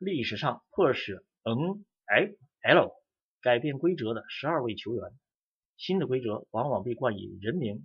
历史上迫使 NFL 改变规则的12位球员。新的规则往往被冠以人名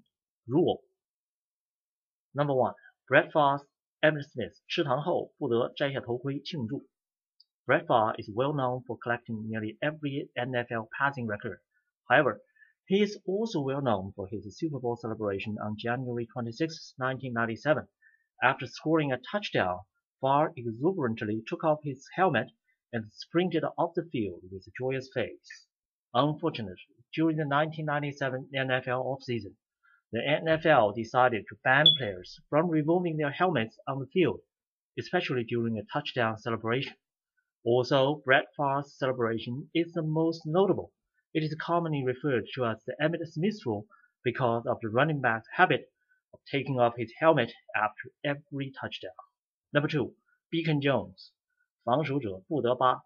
Rule。Number 1. Brett Favre, Emmitt Smith 吃糖后不得摘下头盔庆祝。Brett Favre is well known for collecting nearly every NFL passing record. However, he is also well known for his Super Bowl celebration on January 26, 1997. After scoring a touchdown, Favre exuberantly took off his helmet and sprinted off the field with a joyous face. Unfortunately, during the 1997 NFL offseason, the NFL decided to ban players from removing their helmets on the field, especially during a touchdown celebration. Although Brett Favre's celebration is the most notable, it is commonly referred to as the Emmitt Smith rule because of the running back's habit of taking off his helmet after every touchdown. Number 2. Beacon Jones 防守者不得扒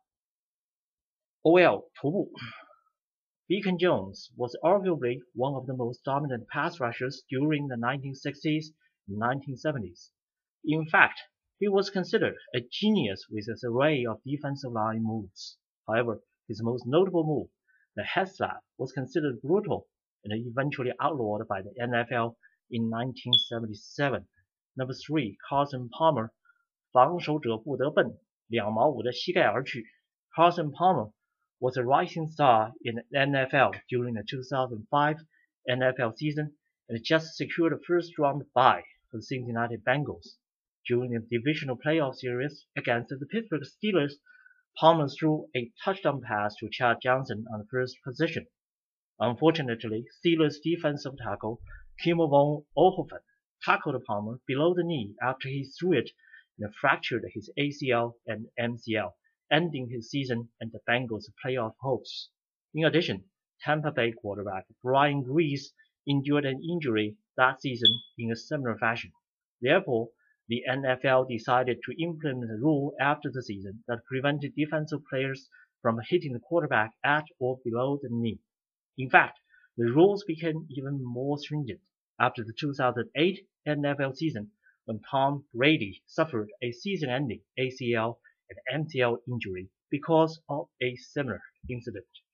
OL 徒步 Beacon Jones was arguably one of the most dominant pass rushers during the 1960s and 1970s. In fact, he was considered a genius with an array of defensive line moves. However, his most notable move, the head slap, was considered brutal and eventually outlawed by the NFL in 1977. Number 3. Carson Palmer 防守者不得奔2毛5的膝盖而去 Carson Palmer was a rising star in the NFL during the 2005 NFL season and just secured a first-round bye for the Cincinnati Bengals. During the divisional playoff series against the Pittsburgh Steelers, Palmer threw a touchdown pass to Chad Johnson on the first possession. Unfortunately, Steelers defensive tackle Kim von Ohofen tackled Palmer below the knee after he threw it and fractured his ACL and MCL, ending his season and the Bengals' playoff hopes. In addition, Tampa Bay quarterback Brian Griese endured an injury that season in a similar fashion. Therefore, the NFL decided to implement a rule after the season that prevented defensive players from hitting the quarterback at or below the knee. In fact, the rules became even more stringent after the 2008 NFL season when Tom Brady suffered a season-ending ACL and MCL injury because of a similar incident.